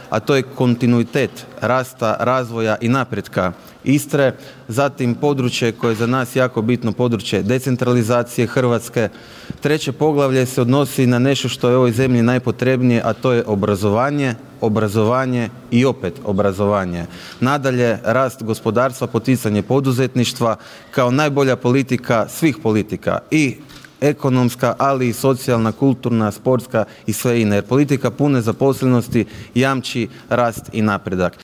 a to je kontinuitet rasta, razvoja i napretka Istre. Zatim područje koje je za nas jako bitno, područje decentralizacije Hrvatske. Treće poglavlje se odnosi na nešto što je ovoj zemlji najpotrebnije, a to je obrazovanje, obrazovanje i opet obrazovanje. Nadalje, rast gospodarstva, poticanje poduzetništva kao najbolja politika svih politika, i ekonomska, ali i socijalna, kulturna, sportska i sve ine. Jer politika pune zaposlenosti jamči rast i napredak.